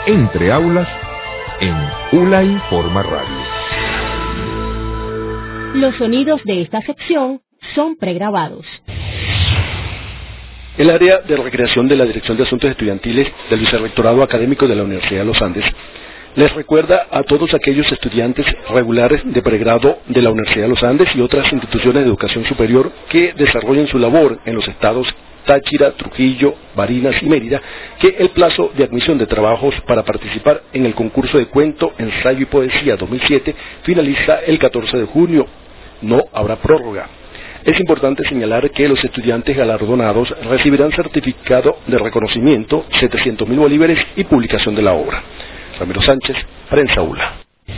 Entre Aulas en ULA Informa Radio. Los sonidos de esta sección son pregrabados. El área de recreación de la Dirección de Asuntos Estudiantiles del Vicerrectorado Académico de la Universidad de los Andes les recuerda a todos aquellos estudiantes regulares de pregrado de la Universidad de los Andes y otras instituciones de educación superior que desarrollen su labor en los estados Táchira, Trujillo, Barinas y Mérida, que el plazo de admisión de trabajos para participar en el concurso de cuento, ensayo y poesía 2007 finaliza el 14 de junio. No habrá prórroga. Es importante señalar que los estudiantes galardonados recibirán certificado de reconocimiento, 700.000 bolívares y publicación de la obra. Ramiro Sánchez, Prensa ULA.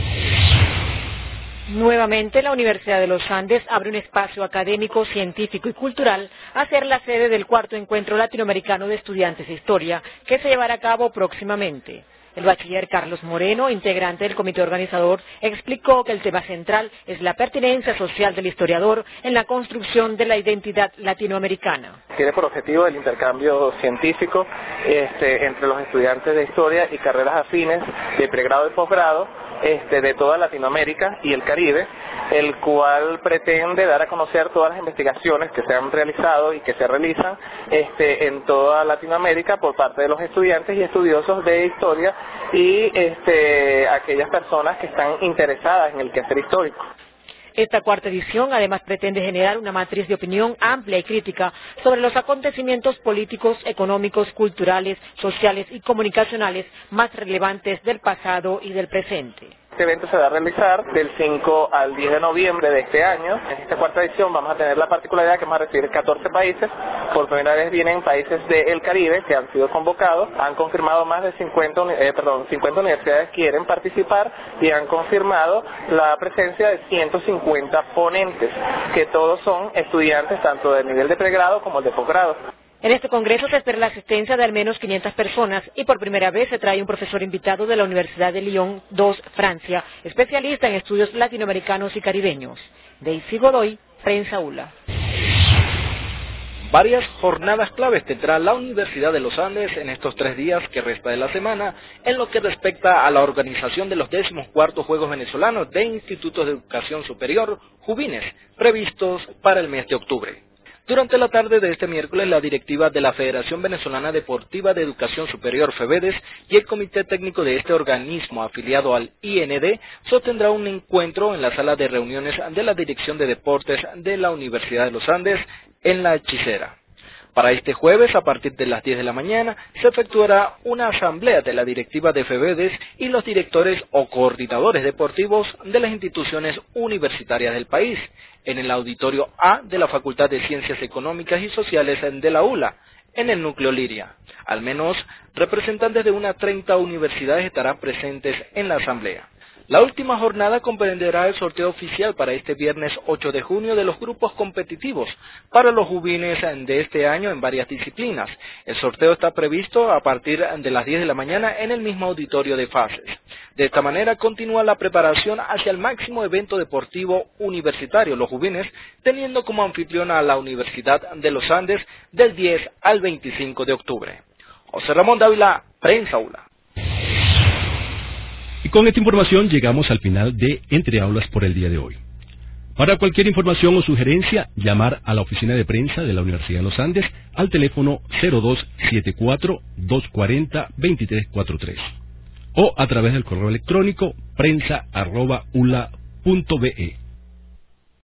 Nuevamente, la Universidad de los Andes abre un espacio académico, científico y cultural a ser la sede del cuarto encuentro latinoamericano de estudiantes de historia, que se llevará a cabo próximamente. El bachiller Carlos Moreno, integrante del comité organizador, explicó que el tema central es la pertinencia social del historiador en la construcción de la identidad latinoamericana. Tiene por objetivo el intercambio científico entre los estudiantes de historia y carreras afines de pregrado y posgrado de toda Latinoamérica y el Caribe, el cual pretende dar a conocer todas las investigaciones que se han realizado y que se realizan en toda Latinoamérica por parte de los estudiantes y estudiosos de historia y aquellas personas que están interesadas en el quehacer histórico. Esta cuarta edición además pretende generar una matriz de opinión amplia y crítica sobre los acontecimientos políticos, económicos, culturales, sociales y comunicacionales más relevantes del pasado y del presente. Este evento se va a realizar del 5 al 10 de noviembre de este año. En esta cuarta edición vamos a tener la particularidad que vamos a recibir 14 países. Por primera vez vienen países del Caribe que han sido convocados. Han confirmado más de 50 universidades quieren participar y han confirmado la presencia de 150 ponentes, que todos son estudiantes tanto del nivel de pregrado como el de posgrado. En este congreso se espera la asistencia de al menos 500 personas y por primera vez se trae un profesor invitado de la Universidad de Lyon II, Francia, especialista en estudios latinoamericanos y caribeños. Daisy Godoy, Prensa ULA. Varias jornadas claves tendrá la Universidad de los Andes en estos 3 días que resta de la semana en lo que respecta a la organización de los 14º Juegos Venezolanos de Institutos de Educación Superior, Juvines, previstos para el mes de octubre. Durante la tarde de este miércoles, la directiva de la Federación Venezolana Deportiva de Educación Superior, FEVEDES, y el comité técnico de este organismo afiliado al IND sostendrá un encuentro en la sala de reuniones de la Dirección de Deportes de la Universidad de los Andes en La Hechicera. Para este jueves, a partir de las 10 de la mañana, se efectuará una asamblea de la directiva de FEVEDES y los directores o coordinadores deportivos de las instituciones universitarias del país, en el auditorio A de la Facultad de Ciencias Económicas y Sociales de la ULA, en el núcleo Liria. Al menos representantes de unas 30 universidades estarán presentes en la asamblea. La última jornada comprenderá el sorteo oficial para este viernes 8 de junio de los grupos competitivos para los juvines de este año en varias disciplinas. El sorteo está previsto a partir de las 10 de la mañana en el mismo auditorio de Fases. De esta manera continúa la preparación hacia el máximo evento deportivo universitario, los juvines, teniendo como anfitriona a la Universidad de los Andes del 10 al 25 de octubre. José Ramón Dávila, Prensa ULA. Y con esta información llegamos al final de Entre Aulas por el día de hoy. Para cualquier información o sugerencia, llamar a la oficina de prensa de la Universidad de los Andes al teléfono 0274-240-2343 o a través del correo electrónico prensa@ula.be.